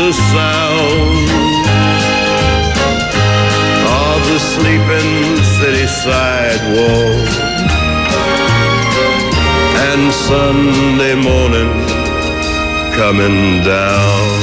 the sound of the sleeping city sidewalk, and Sunday morning coming down.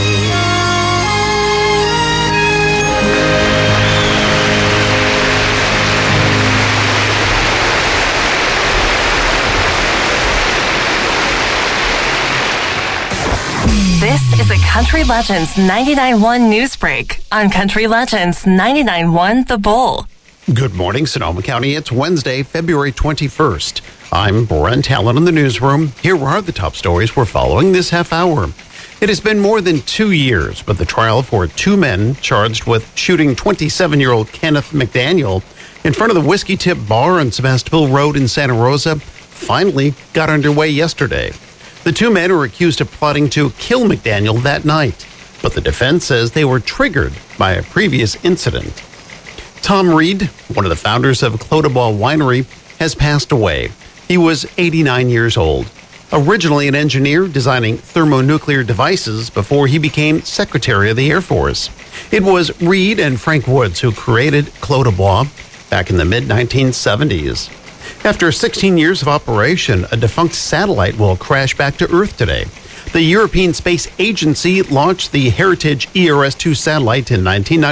This is a Country Legends 99.1 News Break on Country Legends 99.1 The Bull. Good morning, Sonoma County. It's Wednesday, February 21st. I'm Brent Allen in the newsroom. Here are the top stories we're following this half hour. It has been more than 2 years, but the trial for two men charged with shooting 27-year-old Kenneth McDaniel in front of the Whiskey Tip Bar on Sebastopol Road in Santa Rosa finally got underway yesterday. The two men were accused of plotting to kill McDaniel that night, but the defense says they were triggered by a previous incident. Tom Reed, one of the founders of Clodagh Winery, has passed away. He was 89 years old. Originally an engineer designing thermonuclear devices before he became Secretary of the Air Force. It was Reed and Frank Woods who created Clodagh back in the mid-1970s. After 16 years of operation, a defunct satellite will crash back to Earth today. The European Space Agency launched the Heritage ERS-2 satellite in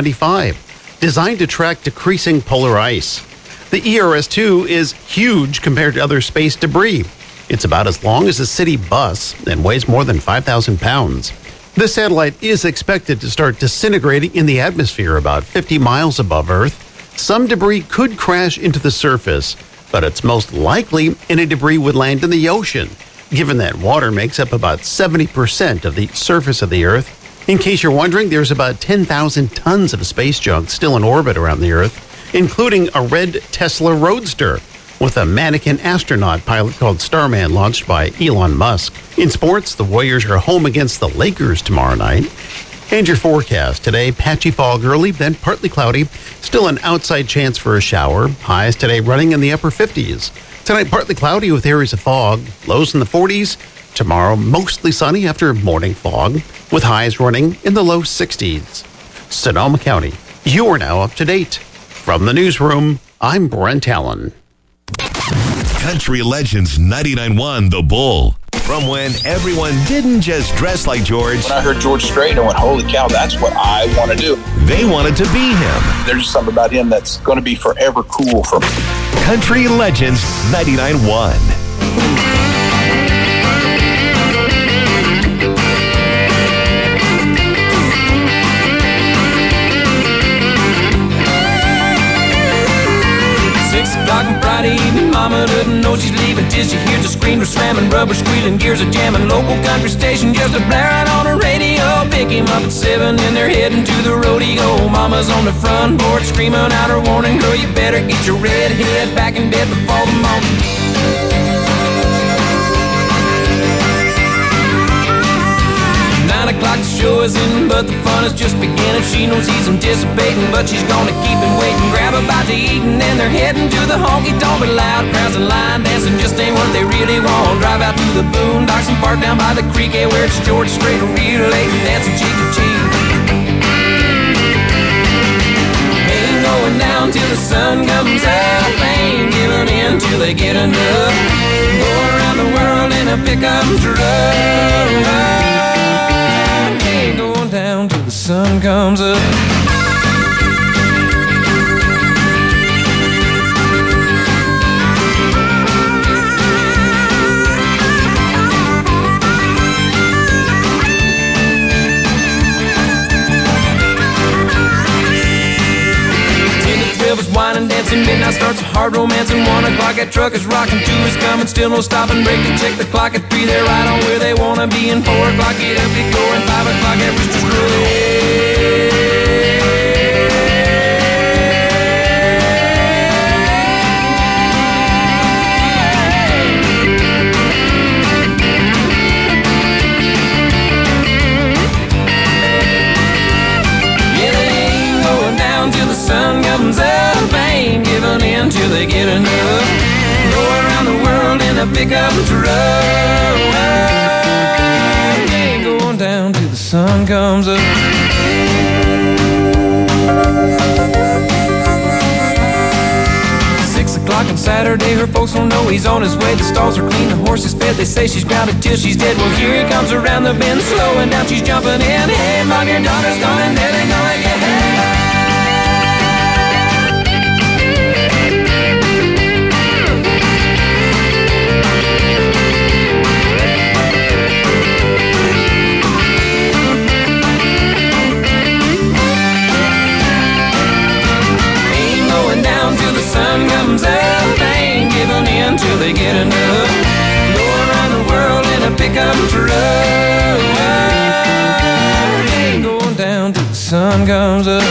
1995, designed to track decreasing polar ice. The ERS-2 is huge compared to other space debris. It's about as long as a city bus and weighs more than 5,000 pounds. The satellite is expected to start disintegrating in the atmosphere about 50 miles above Earth. Some debris could crash into the surface, but it's most likely any debris would land in the ocean, given that water makes up about 70% of the surface of the Earth. In case you're wondering, there's about 10,000 tons of space junk still in orbit around the Earth, including a red Tesla Roadster with a mannequin astronaut pilot called Starman launched by Elon Musk. In sports, the Warriors are home against the Lakers tomorrow night. And your forecast today, patchy fog early, then partly cloudy. Still an outside chance for a shower. Highs today running in the upper 50s. Tonight, partly cloudy with areas of fog. Lows in the 40s. Tomorrow, mostly sunny after morning fog, with highs running in the low 60s. Sonoma County, you are now up to date. From the newsroom, I'm Brent Allen. Country Legends 99.1 The Bull. From when everyone didn't just dress like George. When I heard George Strait, I went, holy cow, that's what I want to do. They wanted to be him. There's just something about him that's going to be forever cool for me. Country Legends 99.1. Friday evening, mama doesn't know she's leaving till she hears the screamer slamming, rubber squealing, gears are jamming, local country station just a blaring on the radio. Pick him up at 7 and they're heading to the rodeo. Mama's on the front porch screaming out her warning, girl, you better get your red head back in bed before the morning. 9 o'clock, the show is in, but the fun is just beginning. She knows he's anticipating, but she's gonna keep him waiting. Grab a bite to eat, and then they're heading to the honky-tonk. But loud crowds and line dancing just ain't what they really want. Drive out to the boondocks and park down by the creek, where it's George Strait, real late, dancing cheek to cheek. Ain't going down till the sun comes up, ain't giving in till they get enough. Go around the world in a pickup truck, down till the sun comes up. Wine and dancing, midnight starts a hard romance, and 1 o'clock that truck is rocking, 2 is coming, still no stopping, break to check the clock at 3, they're right on where they wanna be, and 4 o'clock get up, get going, 5 o'clock that rooster's crowing. Yeah, they ain't going down till the sun comes up, ain't giving in till they get enough. Go around the world in a pickup truck, ain't going down till the sun sun comes up. 6 o'clock on Saturday, her folks don't know he's on his way. The stalls are clean, the horse is fed. They say she's grounded till she's dead. Well, here he comes around the bend, slowing down, she's jumping in. Hey, mom, your daughter's gone, there they go again. Sun comes up, they ain't giving in till they get enough. Go around the world in a pickup truck. Ain't going down till the sun comes up.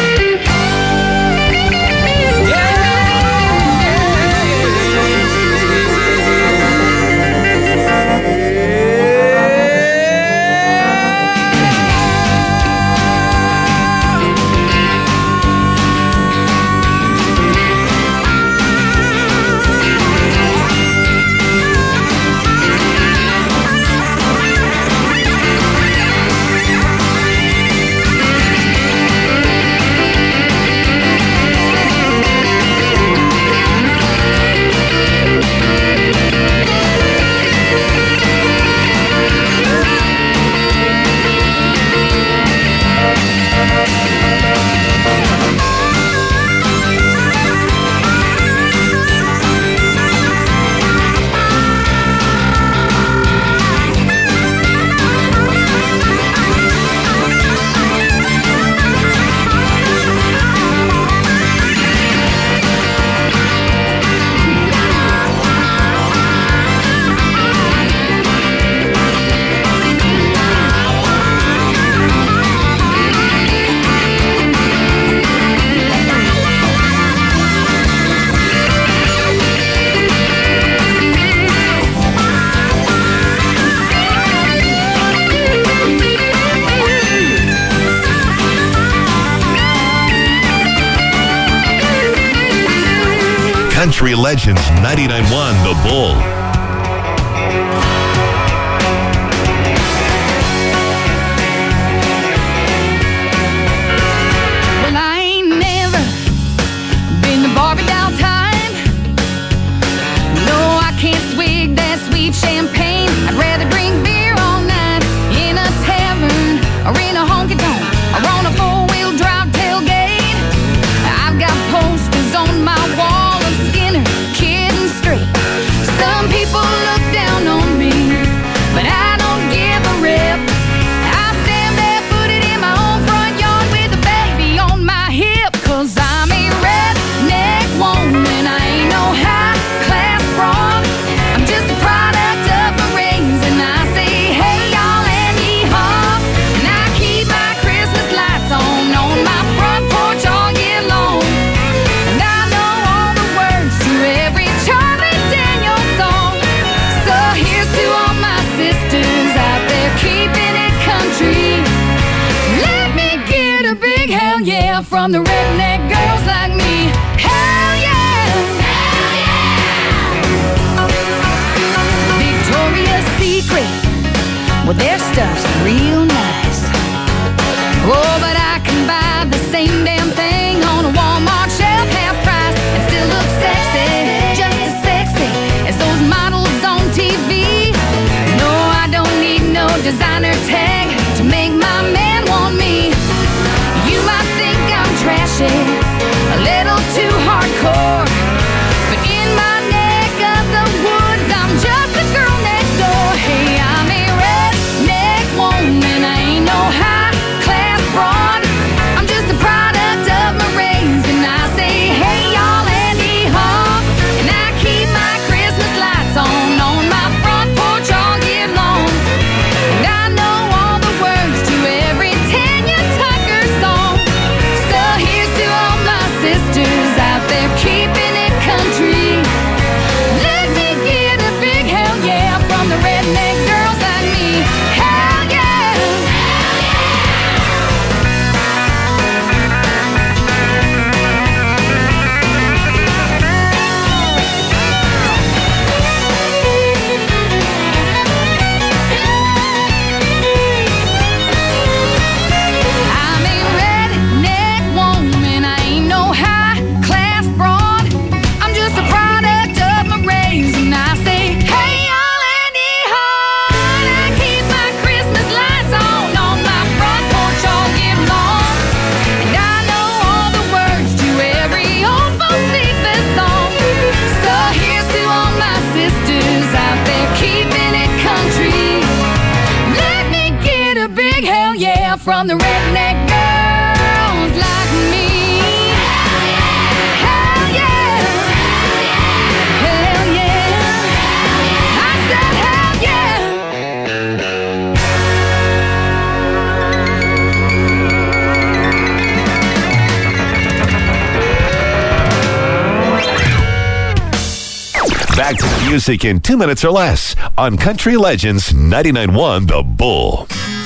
Country Legends 99.1 The Bull. Well, I ain't never been to Barbie doll time. No, I can't swig that sweet champagne. I'd rather drink beer all night in a tavern or in a honky-tonk or on a four-wheel drive tailgate. I've got posters on my wall of Skinner, Kid and Straight. Some people look down on me, but I don't give a rip. I stand barefooted in my own front yard with a baby on my hip. 'Cause I'm a redneck woman, I ain't no high-class broad. I'm just a product of my rains, and I say, hey, y'all, and yee-haw. And I keep my Christmas lights on my front porch all year long. And I know all the words to every Charlie Daniels song. So here's to all my sisters out there keeping it country. Let me get a big hell yeah from the redneck girls like me. Hell yeah! Hell yeah! Victoria's Secret, well, their stuff's real nice. Oh, but I can buy the same damn thing on a Walmart shelf, half price, and still look sexy, just as sexy as those models on TV. No, I don't need no designer tag to make my man want me. You might think I'm trashy, a little too hardcore, but in my neck of the woods, I'm just the girl next door. Hey, I'm a redneck woman, I ain't no high-class broad. redneck girls like me. Hell yeah. Hell yeah. I said hell yeah. Back to the music in 2 minutes or less on Country Legends 99.1 The Bull.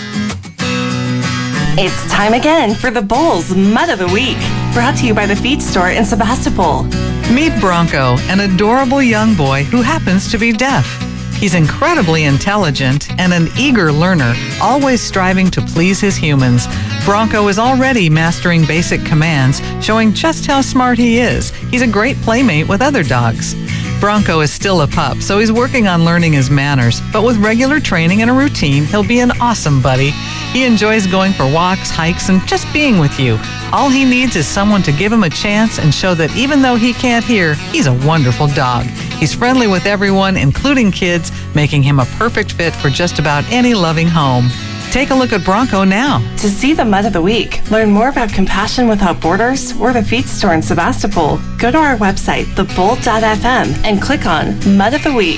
It's time again for the Bull's Mud of the Week, brought to you by the Feed Store in Sebastopol. Meet Bronco, an adorable young boy who happens to be deaf. He's incredibly intelligent and an eager learner, always striving to please his humans. Bronco is already mastering basic commands, showing just how smart he is. He's a great playmate with other dogs. Bronco is still a pup, so he's working on learning his manners, but with regular training and a routine, he'll be an awesome buddy. He enjoys going for walks, hikes, and just being with you. All he needs is someone to give him a chance and show that even though he can't hear, he's a wonderful dog. He's friendly with everyone, including kids, making him a perfect fit for just about any loving home. Take a look at Bronco now. To see the Mud of the Week, learn more about Compassion Without Borders or the Feed Store in Sebastopol, go to our website, thebull.fm, and click on Mud of the Week.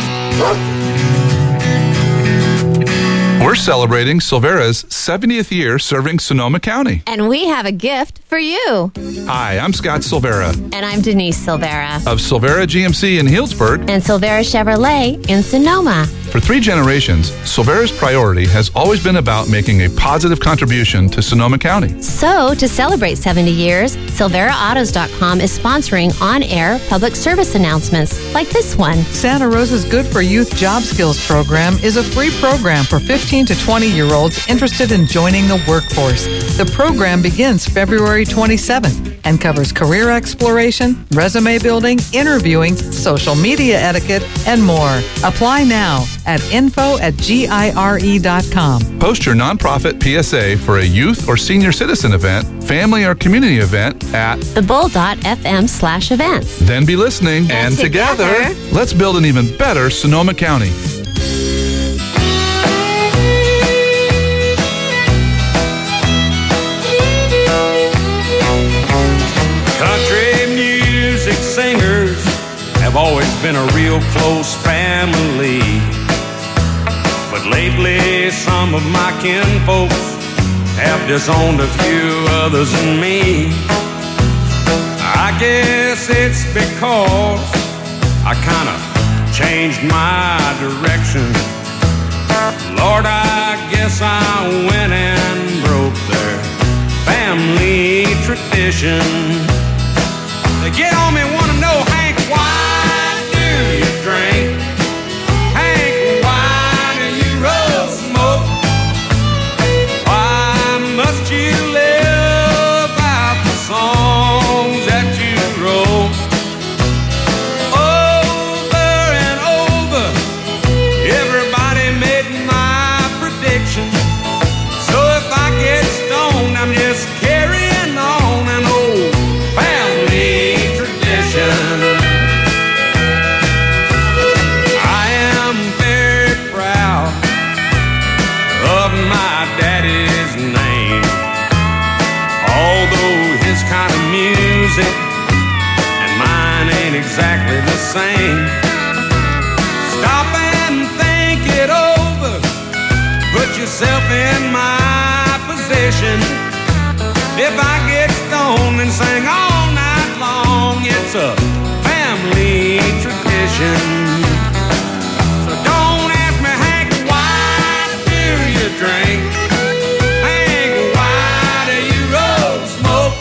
We're celebrating Silvera's 70th year serving Sonoma County. And we have a gift for you. Hi, I'm Scott Silvera And I'm Denise Silvera. of Silvera GMC in Healdsburg. And Silvera Chevrolet in Sonoma. For 3 generations, Silvera's priority has always been about making a positive contribution to Sonoma County. So, to celebrate 70 years, SilveraAutos.com is sponsoring on-air public service announcements like this one. Santa Rosa's Good for Youth Job Skills program is a free program for 15 to 20-year-olds interested in joining the workforce. The program begins February 27th and covers career exploration, resume building, interviewing, social media etiquette, and more. Apply now at info@gire.com. Post your nonprofit PSA for a youth or senior citizen event, family or community event at thebull.fm/events. Then be listening, and together, let's build an even better Sonoma County. Country music singers have always been a real close family. But lately, some of my kinfolks have disowned a few others than me. I guess it's because I kind of changed my direction. Lord, I guess I went and broke their family tradition. They get on me, want to know, Hank, why do you drink? Hank, why do you roll smoke? Why must you live out the songs that you wrote? Over and over, everybody made my prediction. So if I get stoned, I'm just carrying on an old family tradition. I am very proud of my daddy's name. Although his kind of music and mine ain't exactly the same. Stop and think it over. Put yourself in my position. If I get stoned and sing all night long, it's a family tradition. So don't ask me, Hank, why do you drink? Hank, why do you roll smoke?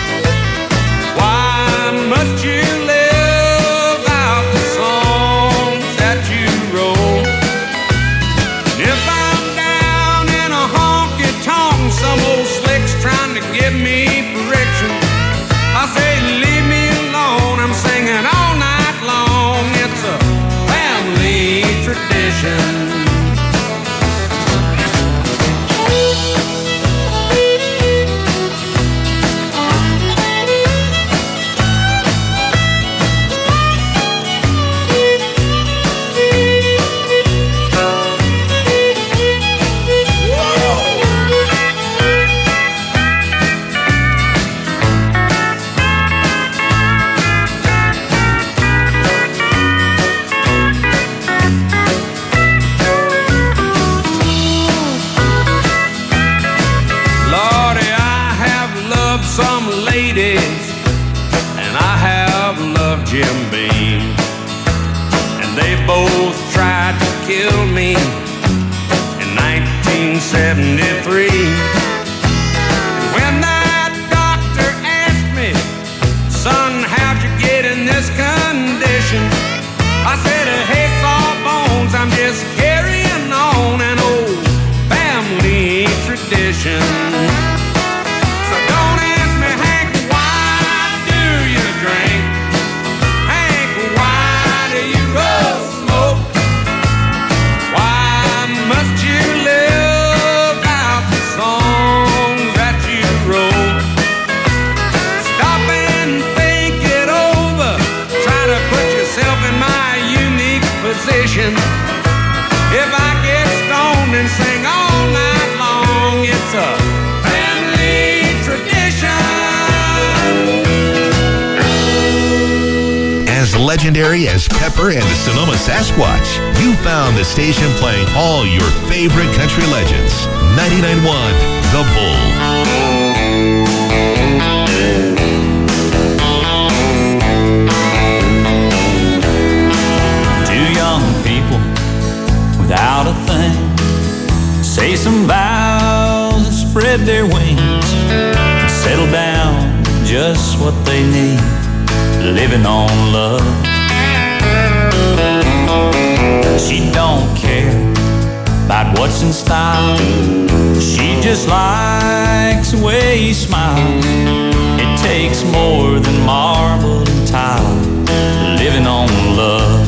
Why must you live out the songs that you wrote? If I'm down in a honky-tonk, some old slick's trying to give me friction, I say, leave me alone. I'm singing all night long. It's a ladies, and I have loved Jim Beam. And they both tried to kill me in 1973. When that doctor asked me, son, how'd you get in this condition? I said, hey, Sawbones, I'm just carrying on an old family tradition. So don't ask me, Hank, why do you drink? Hank, why do you roll smoke? Why must you live out the songs that you wrote? Stop and think it over. Try to put yourself in my unique position. If I get stoned and sing all night long, it's a family tradition. As legendary as Pepper and the Sonoma Sasquatch, you found the station playing all your favorite country legends. 99.1 The Bull. Two young people without a thing say some vows and spread their wings and settle down to just what they need, living on love. She don't care about what's in style, she just likes the way he smiles. It takes more than marble and tile, living on love.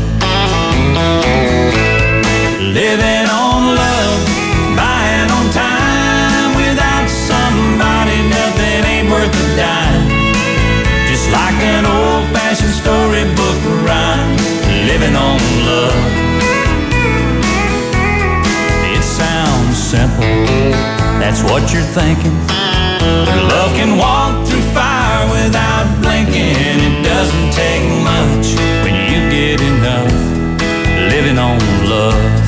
Living on love, buying on time. Without somebody, nothing ain't worth a dime. Just like an old-fashioned storybook rhyme, living on love. It sounds simple, that's what you're thinking. But love can walk through fire without blinking. It doesn't take much when you get enough, living on love.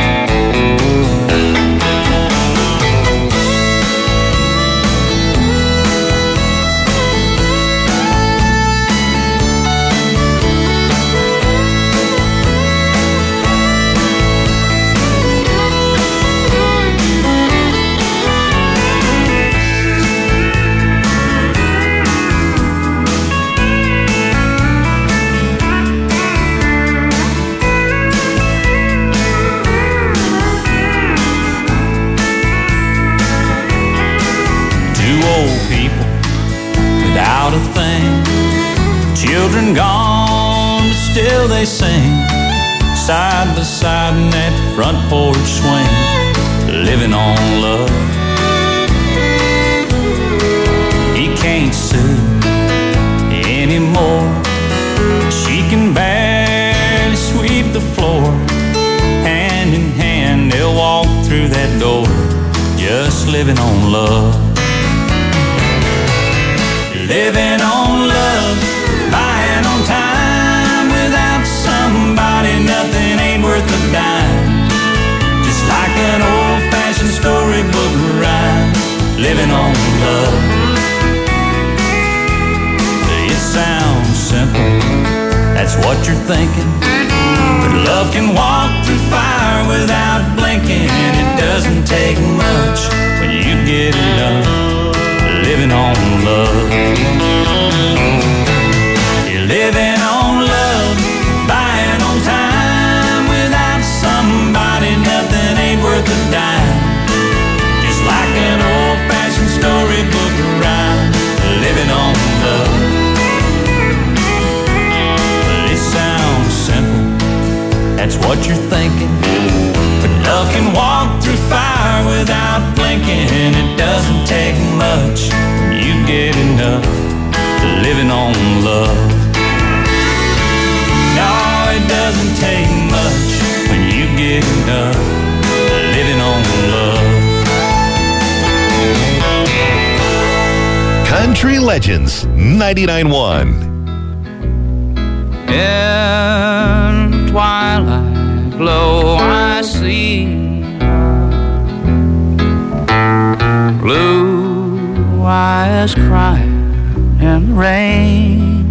Without a thing, children gone, but still they sing, side by side in that front porch swing, living on love. He can't sue anymore, she can barely sweep the floor. Hand in hand they'll walk through that door, just living on love. Living on love, buying on time. Without somebody, nothing ain't worth a dime. Just like an old-fashioned storybook rhyme, living on love. It sounds simple, that's what you're thinking. But love can walk through fire without blinking. It doesn't take much when you get enough, living on love. You're living on love, buying on time. Without somebody, nothing ain't worth a dime. Just like an old-fashioned storybook rhyme, living on love. It sounds simple, that's what you're thinking. But love can walk through fire without blinking. It doesn't take much when you get enough, living on love. No, it doesn't take much when you get enough, living on love. Country Legends 99.1. In twilight glow I see blue eyes crying in the rain.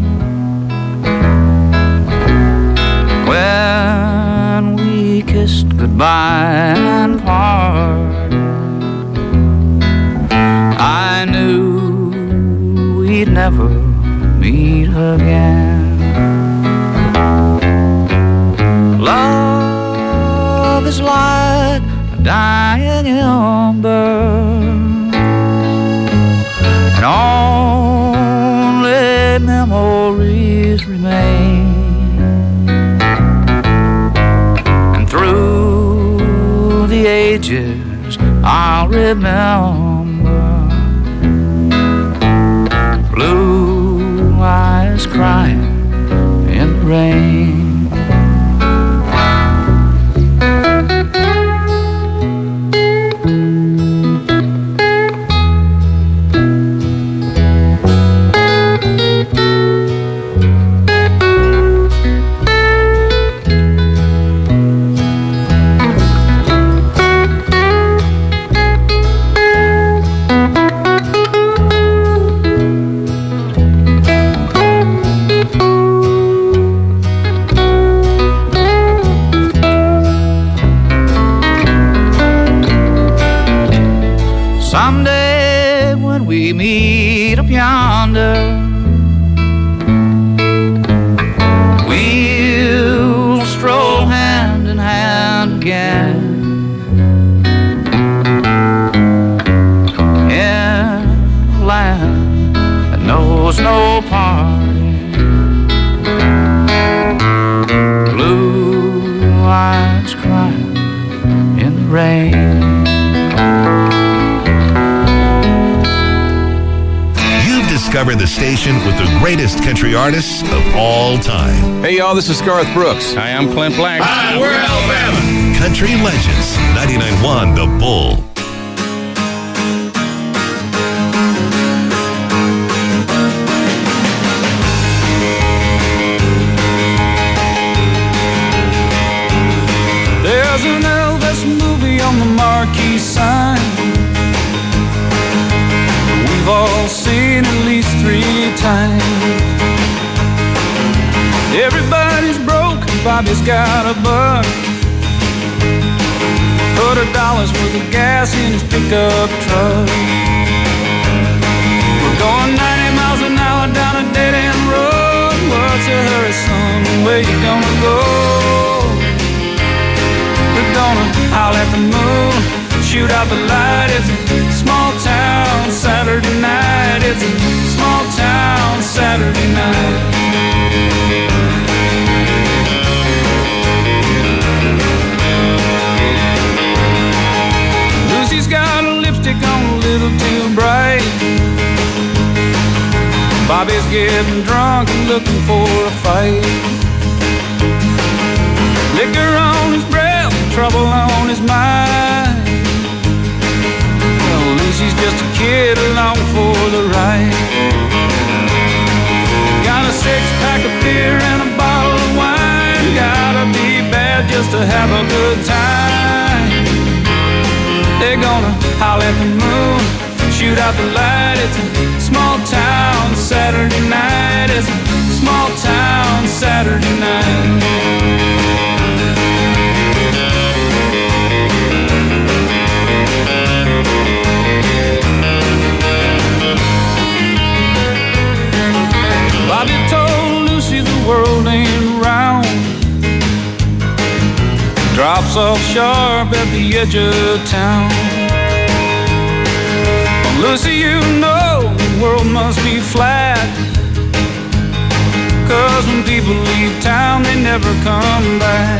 When we kissed goodbye and parted, I knew we'd never meet again. Love is like a dying ember, and only memories remain. And through the ages I'll remember blue eyes crying in the rain. Someday when we meet up yonder, we'll stroll hand in hand again in a land that knows no parting. Blue eyes crying in the rain. Discover the station with the greatest country artists of all time. Hey, y'all, this is Garth Brooks. Hi, I'm Clint Black. Hi, we're Alabama. Country Legends, 99.1 The Bull. There's an Elvis movie on the marquee sign. We've all seen at least 3 times. Everybody's broke, Bobby's got a buck. $100 worth of gas in his pickup truck. We're going 90 miles an hour down a dead-end road. What's a hurry, son? Where you gonna go? We're gonna howl at the moon, shoot out the light. It's a small town Saturday night. It's a small town Saturday night. Lucy's got a lipstick on a little too bright. Bobby's getting drunk and looking for a fight. Liquor on his breath, trouble on his mind. She's just a kid along for the ride. Got a 6-pack of beer and a bottle of wine. Gotta be bad just to have a good time. They're gonna howl at the moon, shoot out the light. It's a small town Saturday night. It's a small town Saturday night. Bobby told Lucy the world ain't round. Drops off sharp at the edge of town. Well, Lucy, you know the world must be flat. 'Cause when people leave town, they never come back.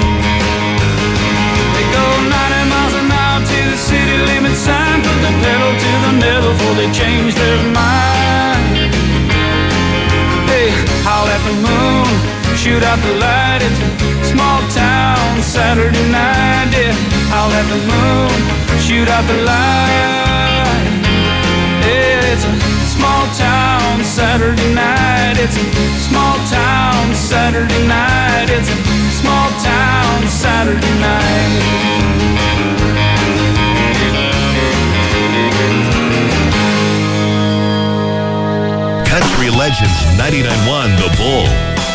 They go 90 miles an hour to the city limit sign. Put the pedal to the metal before they change their mind. Howl at the moon, shoot out the light. It's a small town Saturday night. Yeah, howl at the moon, shoot out the light. Yeah, it's a small town Saturday night. It's a small town Saturday night. It's a small town Saturday night. Country Legends 99.1 The Bull.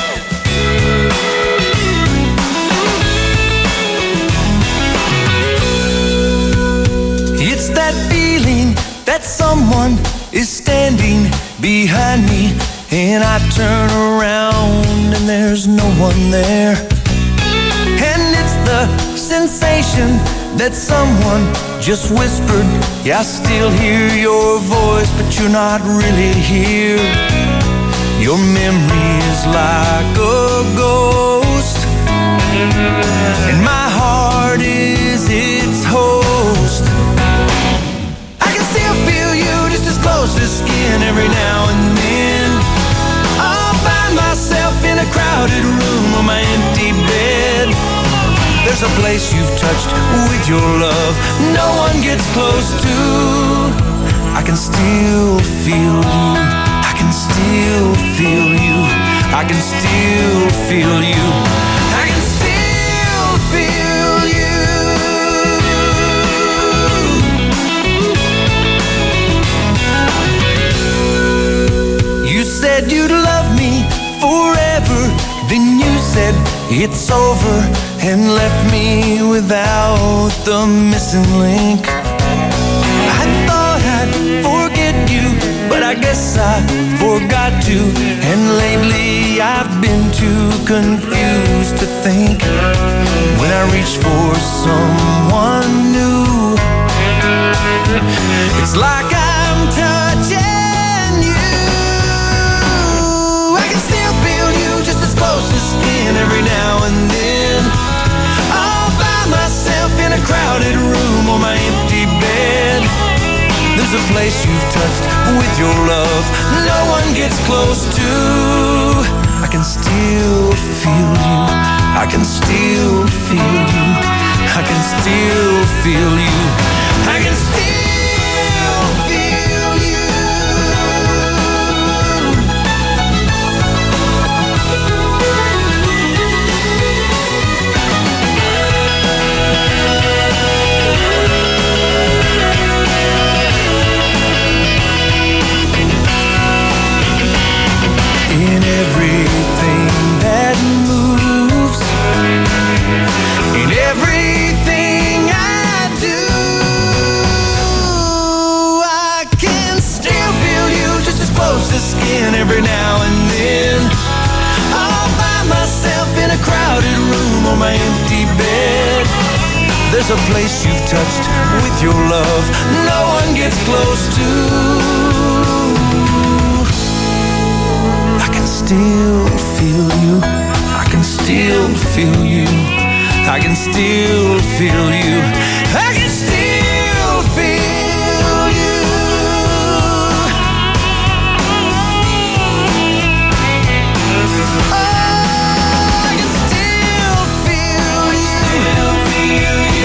It's that feeling that someone is standing behind me, and I turn around and there's no one there. And it's the sensation that someone just whispered, yeah, I still hear your voice, but you're not really here. Your memory is like a ghost, and my heart is its host. I can still feel you just as close as skin every now and then. I'll find myself in a crowded room on my empty bed. There's a place you've touched with your love no one gets close to. I can still feel you. I can still feel you. I can still feel you. I can still feel you. You said you'd love me forever. Then you said it's over and left me without the missing link. I thought I'd forget you, but I guess I forgot to. And lately I've been too confused to think. When I reach for someone new, it's like I'm touching you. I can still feel you just as close as skin every now and then. All by myself in a crowded room on my empty bed. There's a place you've touched with your love no one gets close to. I can still feel you. I can still feel you. I can still feel you. I can still feel you. In everything that moves, in everything I do, I can still feel you just as close as skin every now and then. All by myself in a crowded room on my empty bed. There's a place you've touched with your love no one gets close to. I can still feel you. I can still feel you. I can still feel you. I can still feel you. Oh, I can still feel you.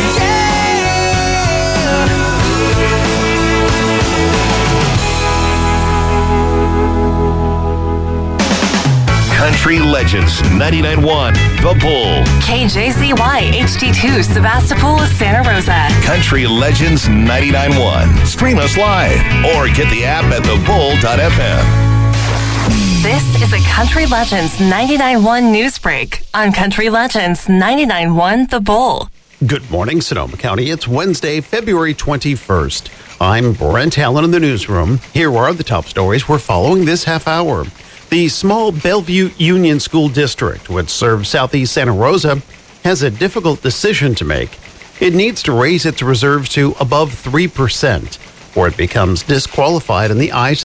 Country Legends 99.1 The Bull. KJZY HD2 Sebastopol, Santa Rosa. Country Legends 99.1. Stream us live or get the app at thebull.fm. This is a Country Legends 99.1 news break on Country Legends 99.1 The Bull. Good morning, Sonoma County. It's Wednesday, February 21st. I'm Brent Allen in the newsroom. Here are the top stories we're following this half hour. The small Bellevue Union School District, which serves southeast Santa Rosa, has a difficult decision to make. It needs to raise its reserves to above 3%, or it becomes disqualified in the eyes